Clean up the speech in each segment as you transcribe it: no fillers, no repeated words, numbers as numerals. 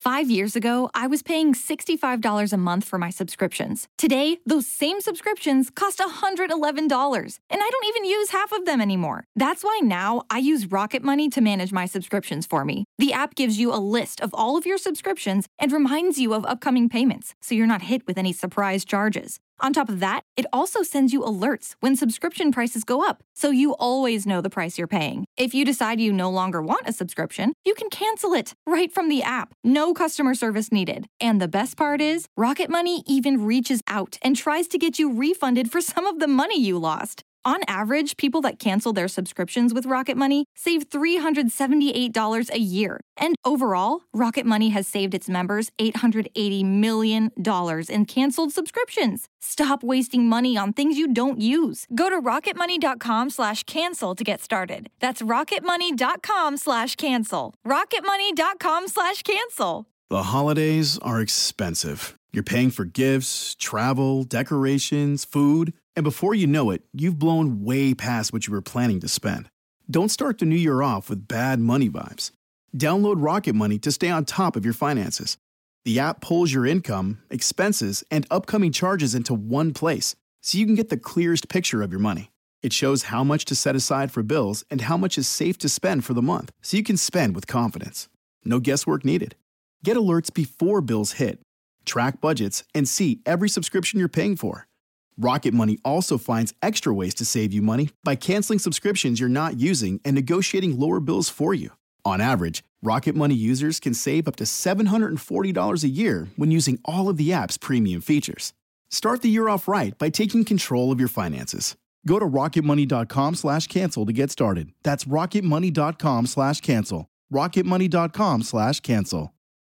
5 years ago, I was paying $65 a month for my subscriptions. Today, those same subscriptions cost $111, and I don't even use half of them anymore. That's why now I use Rocket Money to manage my subscriptions for me. The app gives you a list of all of your subscriptions and reminds you of upcoming payments, so you're not hit with any surprise charges. On top of that, it also sends you alerts when subscription prices go up, so you always know the price you're paying. If you decide you no longer want a subscription, you can cancel it right from the app. No customer service needed. And the best part is, Rocket Money even reaches out and tries to get you refunded for some of the money you lost. On average, people that cancel their subscriptions with Rocket Money save $378 a year. And overall, Rocket Money has saved its members $880 million in canceled subscriptions. Stop wasting money on things you don't use. Go to rocketmoney.com/cancel to get started. That's rocketmoney.com/cancel. rocketmoney.com/cancel. The holidays are expensive. You're paying for gifts, travel, decorations, food, and before you know it, you've blown way past what you were planning to spend. Don't start the new year off with bad money vibes. Download Rocket Money to stay on top of your finances. The app pulls your income, expenses, and upcoming charges into one place, so you can get the clearest picture of your money. It shows how much to set aside for bills and how much is safe to spend for the month, so you can spend with confidence. No guesswork needed. Get alerts before bills hit. Track budgets and see every subscription you're paying for. Rocket Money also finds extra ways to save you money by canceling subscriptions you're not using and negotiating lower bills for you. On average, Rocket Money users can save up to $740 a year when using all of the app's premium features. Start the year off right by taking control of your finances. Go to rocketmoney.com/cancel to get started. That's rocketmoney.com/cancel. rocketmoney.com/cancel.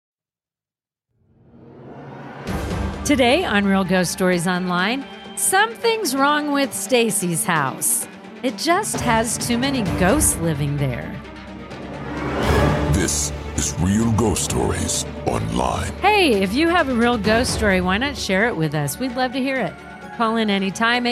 Today on Real Ghost Stories Online, something's wrong with Stacy's house. It just has too many ghosts living there. This is Real Ghost Stories Online. Hey, if you have a real ghost story, why not share it with us? We'd love to hear it. Call in anytime,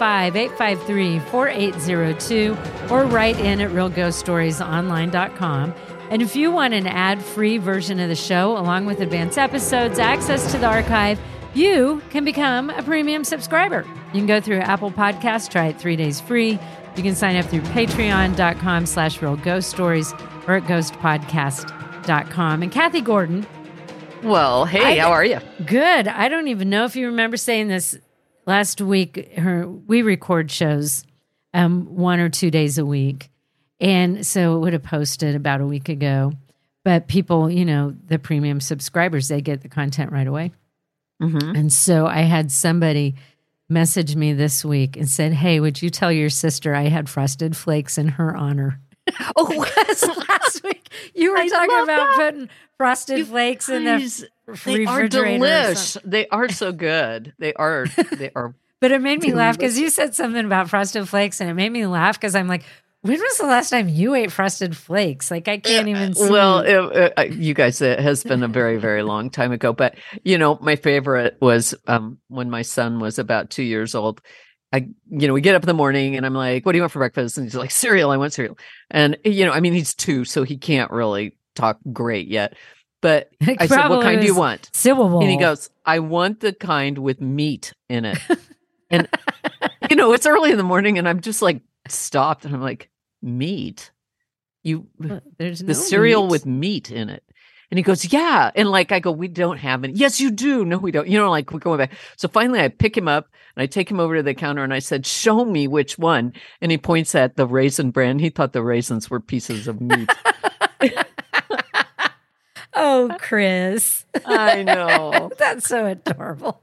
855-853-4802, or write in at realghoststoriesonline.com. And if you want an ad-free version of the show, along with advanced episodes, access to the archive, you can become a premium subscriber. You can go through Apple Podcasts, try it 3 days free. You can sign up through patreon.com/realghoststories or at ghostpodcast.com. And Kathy Gordon. Well, hey, how are you? Good. I don't even know if you remember saying this last week. We record shows 1 or 2 days a week. And so it would have posted about a week ago. But people, the premium subscribers, they get the content right away. Mm-hmm. And so I had somebody message me this week and said, hey, would you tell your sister I had Frosted Flakes in her honor? Oh, because last week you were talking about putting Frosted Flakes in the refrigerator. They are delish. They are so good. They are. But it made me laugh because you said something about Frosted Flakes, and it made me laugh because I'm like, when was the last time you ate Frosted Flakes? Like, I can't even see. Well, you guys, it has been a very, very long time ago. But, my favorite was when my son was about 2 years old. We get up in the morning and I'm like, what do you want for breakfast? And he's like, cereal. I want cereal. And, he's 2, so he can't really talk great yet. But I said, what kind do you want? Syllable. And he goes, I want the kind with meat in it. And, it's early in the morning and I'm just like, stopped and I'm like, meat? There's the cereal with meat in it. And he goes, yeah. And I go, we don't have any. Yes, you do. No, we don't. We're going back. So finally I pick him up and I take him over to the counter and I said, show me which one. And he points at the Raisin Bran. He thought the raisins were pieces of meat. Oh, Chris. I know. That's so adorable.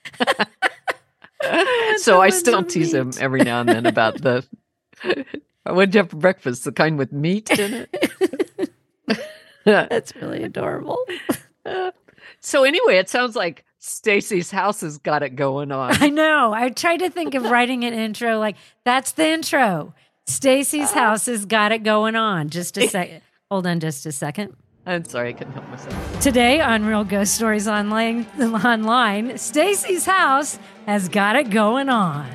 So I still tease him every now and then about what'd you have for breakfast? The kind with meat in it? That's really adorable. So anyway, it sounds like Stacy's house has got it going on. I know. I tried to think of writing an intro like, that's the intro. Stacy's house has got it going on. Just a second. Hold on just a second. I'm sorry, I couldn't help myself. Today on Real Ghost Stories Online, Stacy's house has got it going on.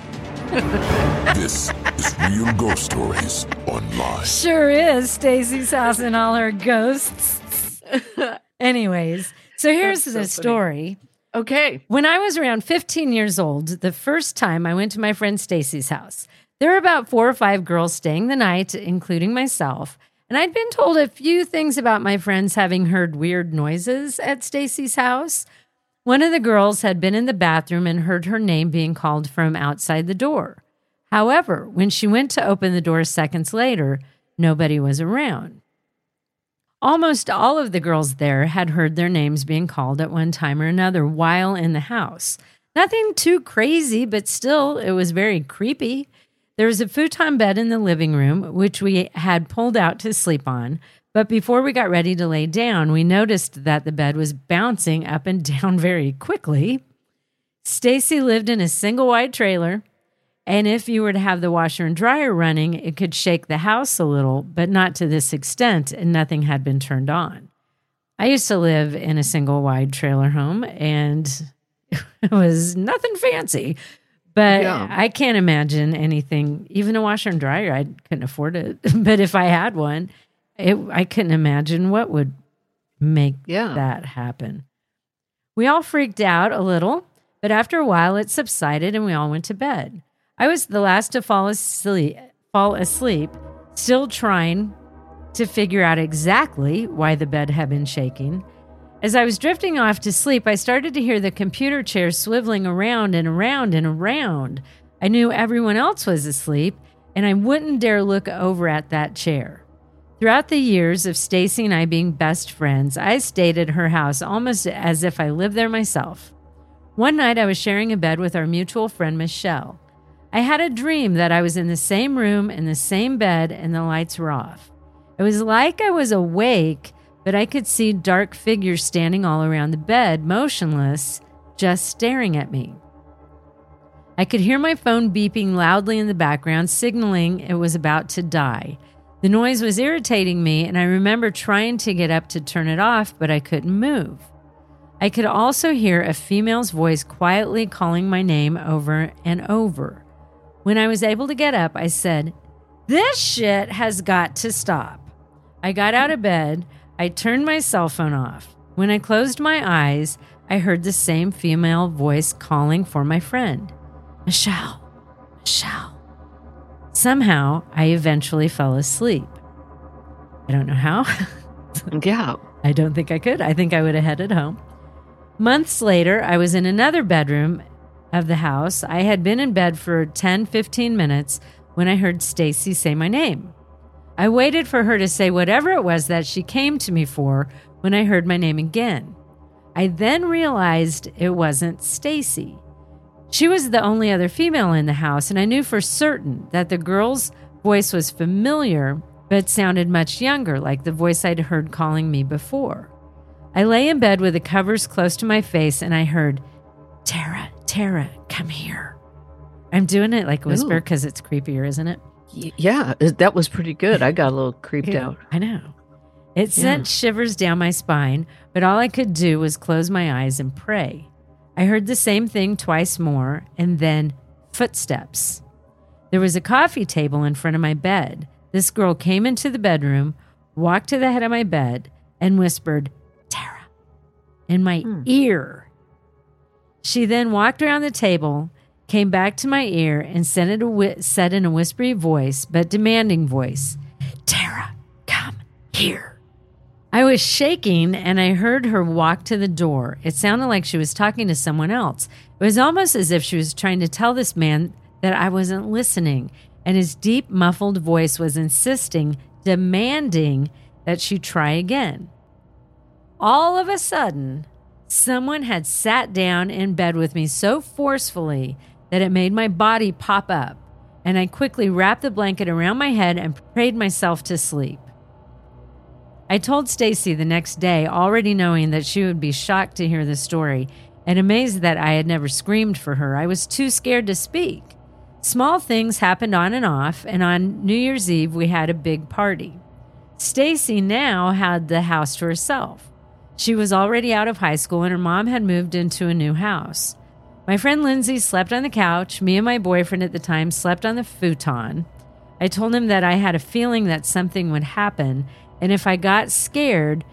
This is Real Ghost Stories Online. Sure is Stacy's house and all her ghosts. Anyways, so here's That's so the funny. story. Okay. When I was around 15 years old, the first time I went to my friend Stacy's house, there were about 4 or 5 girls staying the night, including myself. And I'd been told a few things about my friends having heard weird noises at Stacy's house. One of the girls had been in the bathroom and heard her name being called from outside the door. However, when she went to open the door seconds later, nobody was around. Almost all of the girls there had heard their names being called at one time or another while in the house. Nothing too crazy, but still, it was very creepy. There was a futon bed in the living room, which we had pulled out to sleep on. But before we got ready to lay down, we noticed that the bed was bouncing up and down very quickly. Stacy lived in a single wide trailer, and if you were to have the washer and dryer running, it could shake the house a little, but not to this extent, and nothing had been turned on. I used to live in a single wide trailer home, and it was nothing fancy. But Yeah. I can't imagine anything, even a washer and dryer, I couldn't afford it. But if I had one, I couldn't imagine what would make that happen. We all freaked out a little, but after a while it subsided and we all went to bed. I was the last to fall asleep, still trying to figure out exactly why the bed had been shaking. As I was drifting off to sleep, I started to hear the computer chair swiveling around and around and around. I knew everyone else was asleep, and I wouldn't dare look over at that chair. Throughout the years of Stacy and I being best friends, I stayed at her house almost as if I lived there myself. One night, I was sharing a bed with our mutual friend, Michelle. I had a dream that I was in the same room, in the same bed, and the lights were off. It was like I was awake, but I could see dark figures standing all around the bed, motionless, just staring at me. I could hear my phone beeping loudly in the background, signaling it was about to die. The noise was irritating me, and I remember trying to get up to turn it off, but I couldn't move. I could also hear a female's voice quietly calling my name over and over. When I was able to get up, I said, "This shit has got to stop." I got out of bed. I turned my cell phone off. When I closed my eyes, I heard the same female voice calling for my friend. Michelle, Michelle. Somehow, I eventually fell asleep. I don't know how. Yeah. I don't think I could. I think I would have headed home. Months later, I was in another bedroom of the house. I had been in bed for 10-15 minutes when I heard Stacy say my name. I waited for her to say whatever it was that she came to me for when I heard my name again. I then realized it wasn't Stacy. She was the only other female in the house, and I knew for certain that the girl's voice was familiar but sounded much younger, like the voice I'd heard calling me before. I lay in bed with the covers close to my face, and I heard, "Tara, Tara, come here." I'm doing it like a whisper because it's creepier, isn't it? Yeah, that was pretty good. I got a little creeped out. I know. It sent shivers down my spine, but all I could do was close my eyes and pray. I heard the same thing twice more, and then footsteps. There was a coffee table in front of my bed. This girl came into the bedroom, walked to the head of my bed, and whispered, "Tara," in my ear. She then walked around the table, came back to my ear, and said in a whispery voice, but demanding voice, "Tara, come here." I was shaking, and I heard her walk to the door. It sounded like she was talking to someone else. It was almost as if she was trying to tell this man that I wasn't listening, and his deep, muffled voice was insisting, demanding that she try again. All of a sudden, someone had sat down in bed with me so forcefully that it made my body pop up, and I quickly wrapped the blanket around my head and prayed myself to sleep. I told Stacy the next day, already knowing that she would be shocked to hear the story and amazed that I had never screamed for her. I was too scared to speak. Small things happened on and off, and on New Year's Eve, we had a big party. Stacy now had the house to herself. She was already out of high school, and her mom had moved into a new house. My friend Lindsay slept on the couch. Me and my boyfriend at the time slept on the futon. I told him that I had a feeling that something would happen, and if I got scared,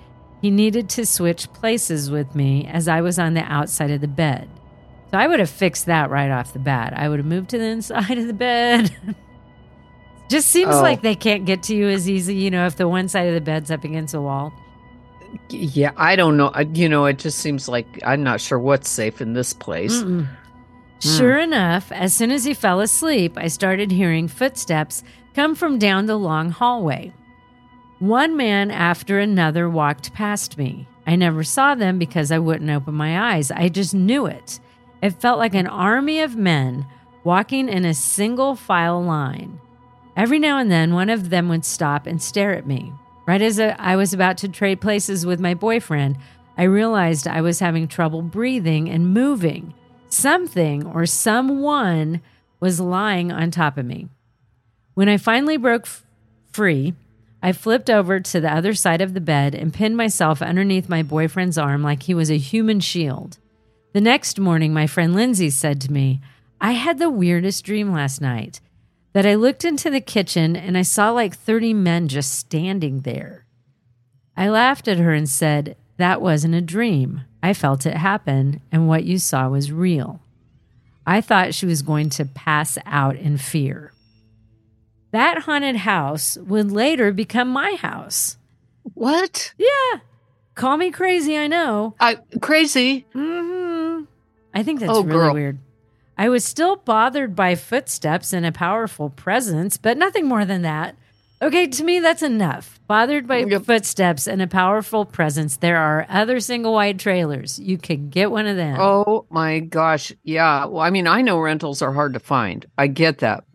He needed to switch places with me as I was on the outside of the bed. So I would have fixed that right off the bat. I would have moved to the inside of the bed. Just seems like they can't get to you as easy, you know, if the one side of the bed's up against a wall. Yeah, I don't know. You know, it just seems like I'm not sure what's safe in this place. Sure enough, as soon as he fell asleep, I started hearing footsteps come from down the long hallway. One man after another walked past me. I never saw them because I wouldn't open my eyes. I just knew it. It felt like an army of men walking in a single file line. Every now and then, one of them would stop and stare at me. Right as I was about to trade places with my boyfriend, I realized I was having trouble breathing and moving. Something or someone was lying on top of me. When I finally broke free, I flipped over to the other side of the bed and pinned myself underneath my boyfriend's arm like he was a human shield. The next morning, my friend Lindsay said to me, I had the weirdest dream last night, that I looked into the kitchen and I saw like 30 men just standing there. I laughed at her and said, that wasn't a dream. I felt it happen, and what you saw was real. I thought she was going to pass out in fear. That haunted house would later become my house. What? Yeah. Call me crazy, I know. Crazy? Mm-hmm. I think that's really girl. weird. I was still bothered by footsteps and a powerful presence, but nothing more than that. Okay, to me, that's enough. Bothered by footsteps and a powerful presence. There are other single-wide trailers. You could get one of them. Oh, my gosh. Yeah. Well, I mean, I know rentals are hard to find. I get that.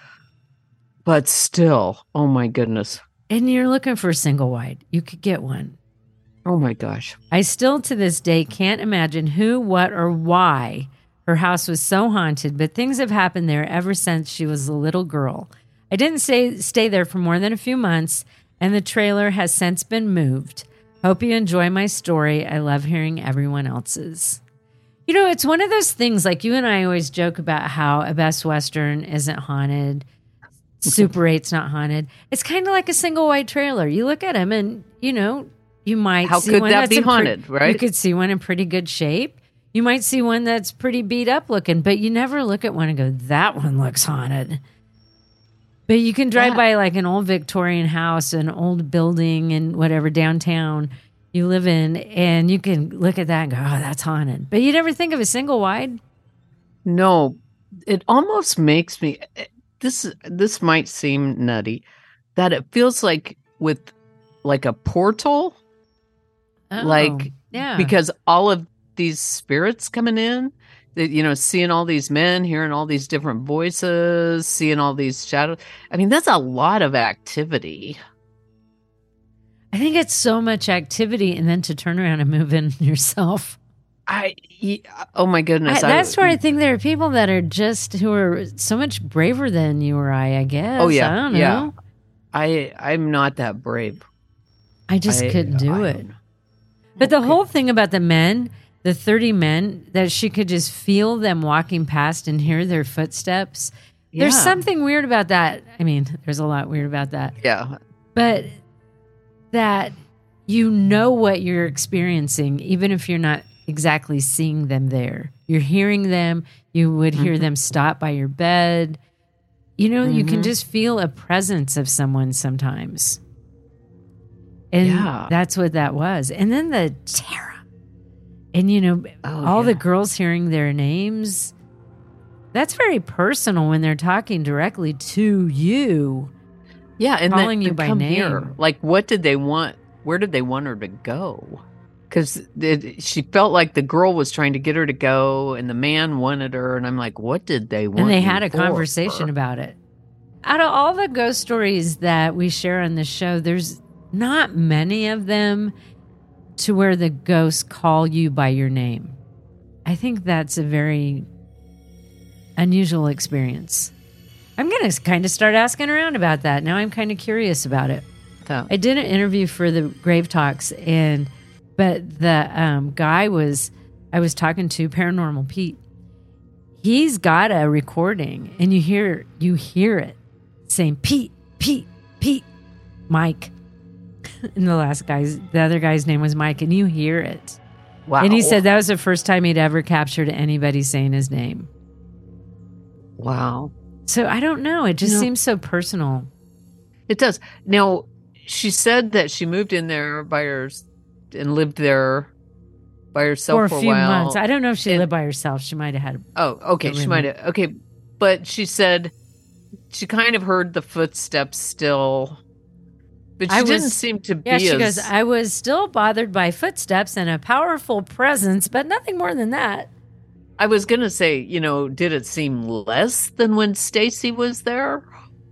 But still, oh, my goodness. And you're looking for a single-wide. You could get one. Oh, my gosh. I still, to this day, can't imagine who, what, or why her house was so haunted, but things have happened there ever since she was a little girl. I didn't stay there for more than a few months, and the trailer has since been moved. Hope you enjoy my story. I love hearing everyone else's. You know, it's one of those things, like you and I always joke about how a Best Western isn't haunted, Super 8's not haunted. It's kind of like a single-wide trailer. You look at them and, you know, you might How see could one that that's be haunted, right? You could see one in pretty good shape. You might see one that's pretty beat up looking, but you never look at one and go, that one looks haunted. But you can drive by like an old Victorian house, an old building and whatever downtown you live in, and you can look at that and go, oh, that's haunted. But you never think of a single wide? No, it almost makes me, this might seem nutty, that it feels like with like a portal. Yeah. Because all of these spirits coming in, you know, seeing all these men, hearing all these different voices, seeing all these shadows. I mean, that's a lot of activity. I think it's so much activity, and then to turn around and move in yourself. Oh my goodness. That's where I think there are people that are who are so much braver than you or I guess. Oh yeah. I don't know. Yeah. I'm not that brave. I just couldn't do it. But the whole thing about the men, the 30 men, that she could just feel them walking past and hear their footsteps. Yeah. There's something weird about that. I mean, there's a lot weird about that. Yeah. But that you know what you're experiencing, even if you're not exactly seeing them there. You're hearing them. You would hear them stop by your bed. You know, you can just feel a presence of someone sometimes. And that's what that was. And then the terror. And, you know, all the girls hearing their names. That's very personal when they're talking directly to you. Yeah. And calling you by name. Here. Like, what did they want? Where did they want her to go? Because she felt like the girl was trying to get her to go and the man wanted her. And I'm like, what did they want? And they had a conversation about it. Out of all the ghost stories that we share on this show, there's not many of them to where the ghosts call you by your name. I think that's a very unusual experience. I'm going to kind of start asking around about that. Now I'm kind of curious about it. I did an interview for the Grave Talks, but the guy I was talking to, Paranormal Pete, he's got a recording, and you hear it saying, Pete, Mike. And the other guy's name was Mike, and you hear it. Wow. And he said that was the first time he'd ever captured anybody saying his name. Wow. So I don't know. It just seems so personal. It does. Now, she said that she moved in there and lived there by herself for a few while. months. I don't know if she lived by herself. She might have had. Oh, okay. She might have. Okay. But she said she kind of heard the footsteps still. But she didn't seem to be she goes, as... I was still bothered by footsteps and a powerful presence, but nothing more than that. I was going to say, did it seem less than when Stacy was there?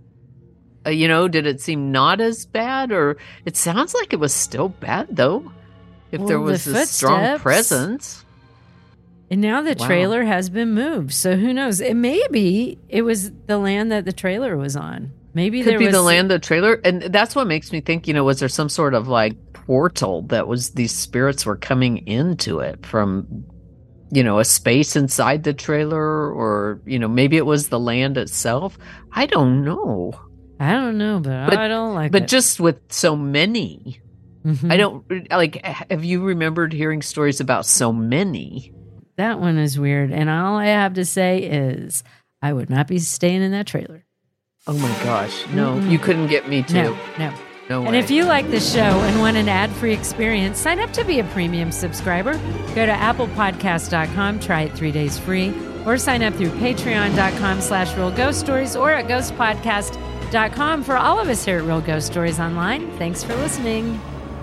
Did it seem not as bad? Or it sounds like it was still bad, though, if there was a strong presence. And now the trailer has been moved. So who knows? Maybe it was the land that the trailer was on. Maybe Could be the land, the trailer. And that's what makes me think, was there some sort of like portal that was these spirits were coming into it from, a space inside the trailer, or, maybe it was the land itself. I don't know. But I don't like it. But just with so many, I don't have you remembered hearing stories about so many? That one is weird. And all I have to say is I would not be staying in that trailer. Oh my gosh. No, you couldn't get me to. No way. And if you like the show and want an ad-free experience, sign up to be a premium subscriber. Go to applepodcast.com, try it 3 days free, or sign up through patreon.com/Real Ghost Stories or at ghostpodcast.com for all of us here at Real Ghost Stories Online. Thanks for listening.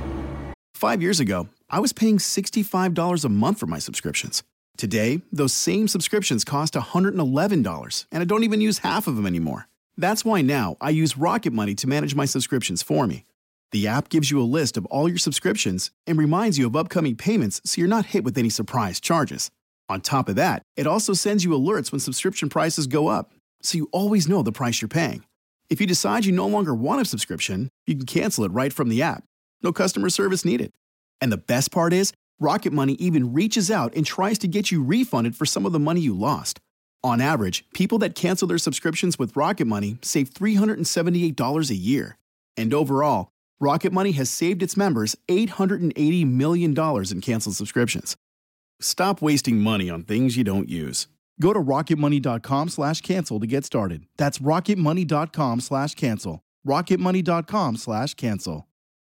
5 years ago, I was paying $65 a month for my subscriptions. Today, those same subscriptions cost $111, and I don't even use half of them anymore. That's why now I use Rocket Money to manage my subscriptions for me. The app gives you a list of all your subscriptions and reminds you of upcoming payments so you're not hit with any surprise charges. On top of that, it also sends you alerts when subscription prices go up, so you always know the price you're paying. If you decide you no longer want a subscription, you can cancel it right from the app. No customer service needed. And the best part is, Rocket Money even reaches out and tries to get you refunded for some of the money you lost. On average, people that cancel their subscriptions with Rocket Money save $378 a year. And overall, Rocket Money has saved its members $880 million in canceled subscriptions. Stop wasting money on things you don't use. Go to rocketmoney.com/cancel to get started. That's rocketmoney.com/cancel. rocketmoney.com/cancel.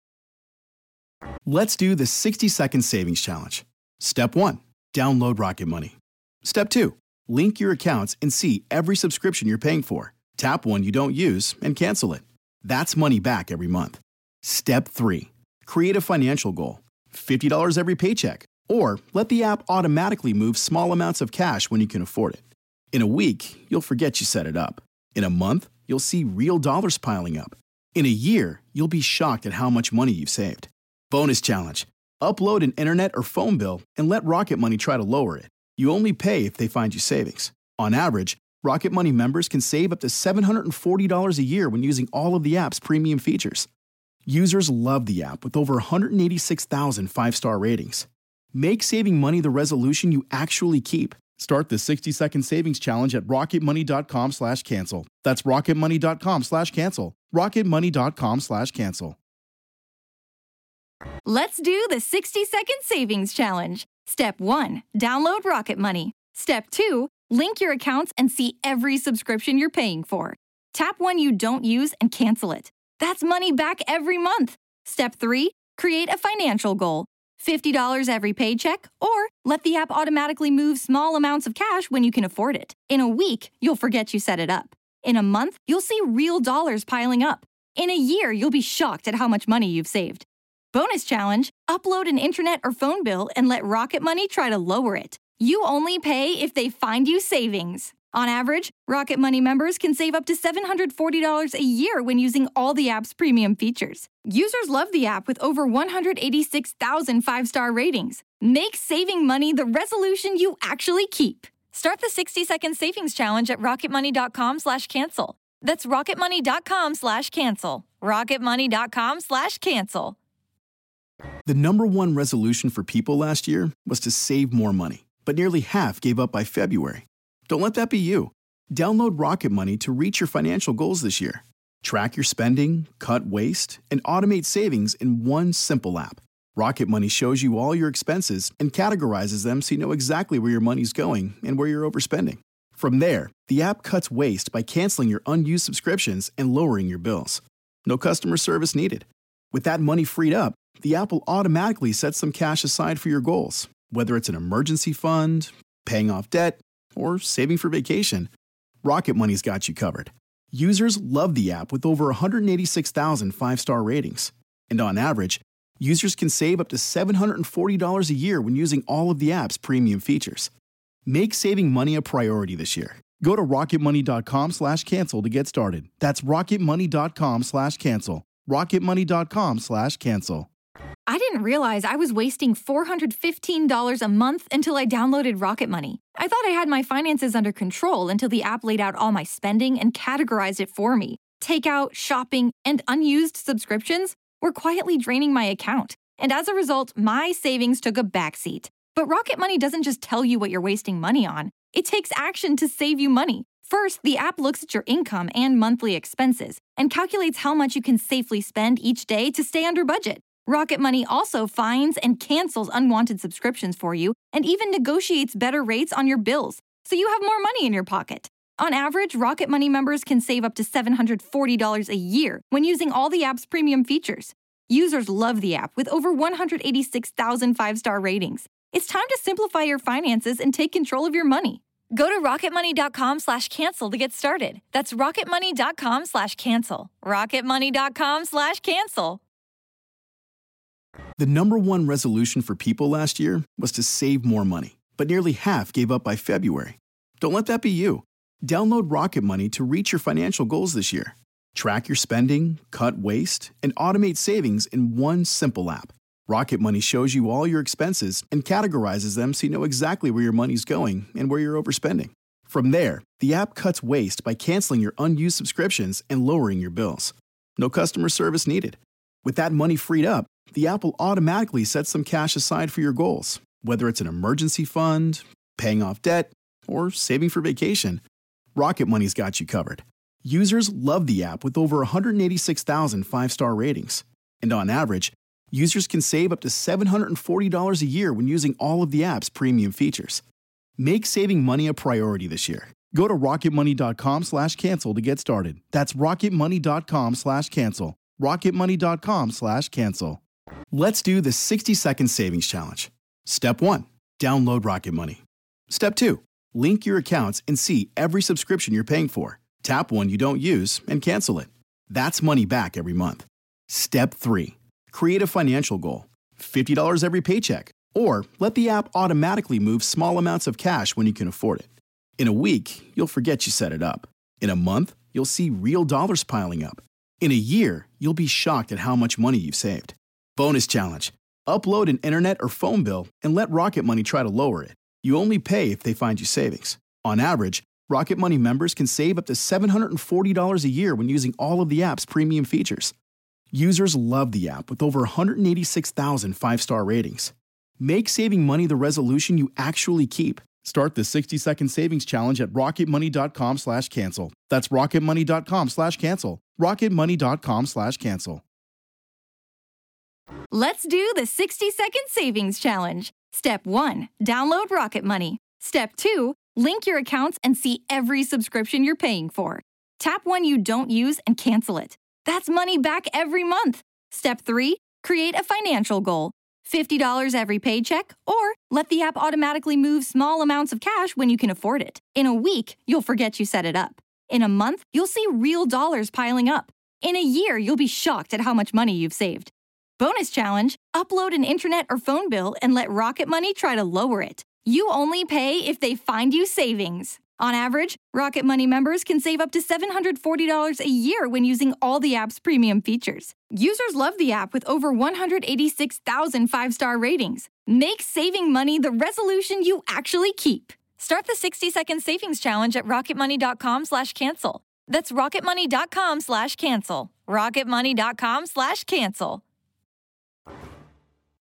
Let's do the 60-second savings challenge. Step 1, download Rocket Money. Step 2, link your accounts and see every subscription you're paying for. Tap one you don't use and cancel it. That's money back every month. Step 3, create a financial goal. $50 every paycheck. Or let the app automatically move small amounts of cash when you can afford it. In a week, you'll forget you set it up. In a month, you'll see real dollars piling up. In a year, you'll be shocked at how much money you've saved. Bonus challenge. Upload an internet or phone bill and let Rocket Money try to lower it. You only pay if they find you savings. On average, Rocket Money members can save up to $740 a year when using all of the app's premium features. Users love the app with over 186,000 five-star ratings. Make saving money the resolution you actually keep. Start the 60-second savings challenge at rocketmoney.com/cancel. That's rocketmoney.com/cancel. rocketmoney.com/cancel. Let's do the 60-second savings challenge. Step 1, download Rocket Money. Step 2, link your accounts and see every subscription you're paying for. Tap one you don't use and cancel it. That's money back every month. Step 3, create a financial goal. $50 every paycheck, or let the app automatically move small amounts of cash when you can afford it. In a week, you'll forget you set it up. In a month, you'll see real dollars piling up. In a year, you'll be shocked at how much money you've saved. Bonus challenge, upload an internet or phone bill and let Rocket Money try to lower it. You only pay if they find you savings. On average, Rocket Money members can save up to $740 a year when using all the app's premium features. Users love the app with over 186,000 five-star ratings. Make saving money the resolution you actually keep. Start the 60-second savings challenge at rocketmoney.com/cancel. That's rocketmoney.com/cancel. rocketmoney.com/cancel. The number one resolution for people last year was to save more money, but nearly half gave up by February. Don't let that be you. Download Rocket Money to reach your financial goals this year. Track your spending, cut waste, and automate savings in one simple app. Rocket Money shows you all your expenses and categorizes them so you know exactly where your money's going and where you're overspending. From there, the app cuts waste by canceling your unused subscriptions and lowering your bills. No customer service needed. With that money freed up, the app will automatically set some cash aside for your goals, whether it's an emergency fund, paying off debt, or saving for vacation. Rocket Money's got you covered. Users love the app with over 186,000 five-star ratings. And on average, users can save up to $740 a year when using all of the app's premium features. Make saving money a priority this year. Go to rocketmoney.com/cancel to get started. That's rocketmoney.com/cancel. rocketmoney.com/cancel. I didn't realize I was wasting $415 a month until I downloaded Rocket Money. I thought I had my finances under control until the app laid out all my spending and categorized it for me. Takeout, shopping, and unused subscriptions were quietly draining my account. And as a result, my savings took a backseat. But Rocket Money doesn't just tell you what you're wasting money on. It takes action to save you money. First, the app looks at your income and monthly expenses and calculates how much you can safely spend each day to stay under budget. Rocket Money also finds and cancels unwanted subscriptions for you and even negotiates better rates on your bills, so you have more money in your pocket. On average, Rocket Money members can save up to $740 a year when using all the app's premium features. Users love the app with over 186,000 five-star ratings. It's time to simplify your finances and take control of your money. Go to rocketmoney.com/cancel to get started. That's rocketmoney.com/cancel. rocketmoney.com/cancel. The number one resolution for people last year was to save more money, but nearly half gave up by February. Don't let that be you. Download Rocket Money to reach your financial goals this year. Track your spending, cut waste, and automate savings in one simple app. Rocket Money shows you all your expenses and categorizes them so you know exactly where your money's going and where you're overspending. From there, the app cuts waste by canceling your unused subscriptions and lowering your bills. No customer service needed. With that money freed up, the app will automatically set some cash aside for your goals, whether it's an emergency fund, paying off debt, or saving for vacation. Rocket Money's got you covered. Users love the app with over 186,000 five-star ratings. And on average, users can save up to $740 a year when using all of the app's premium features. Make saving money a priority this year. Go to rocketmoney.com/cancel to get started. That's rocketmoney.com/cancel. rocketmoney.com/cancel. Let's do the 60-second savings challenge. Step 1, download Rocket Money. Step 2, link your accounts and see every subscription you're paying for. Tap one you don't use and cancel it. That's money back every month. Step 3, create a financial goal. $50 every paycheck. Or let the app automatically move small amounts of cash when you can afford it. In a week, you'll forget you set it up. In a month, you'll see real dollars piling up. In a year, you'll be shocked at how much money you've saved. Bonus challenge. Upload an internet or phone bill and let Rocket Money try to lower it. You only pay if they find you savings. On average, Rocket Money members can save up to $740 a year when using all of the app's premium features. Users love the app with over 186,000 five-star ratings. Make saving money the resolution you actually keep. Start the 60-second savings challenge at rocketmoney.com/cancel. That's rocketmoney.com/cancel. rocketmoney.com/cancel. Let's do the 60-second savings challenge. Step 1, download Rocket Money. Step 2, link your accounts and see every subscription you're paying for. Tap one you don't use and cancel it. That's money back every month. Step 3, create a financial goal. $50 every paycheck, or let the app automatically move small amounts of cash when you can afford it. In a week, you'll forget you set it up. In a month, you'll see real dollars piling up. In a year, you'll be shocked at how much money you've saved. Bonus challenge, upload an internet or phone bill and let Rocket Money try to lower it. You only pay if they find you savings. On average, Rocket Money members can save up to $740 a year when using all the app's premium features. Users love the app with over 186,000 five-star ratings. Make saving money the resolution you actually keep. Start the 60-second savings challenge at rocketmoney.com/cancel. That's rocketmoney.com/cancel. rocketmoney.com/cancel.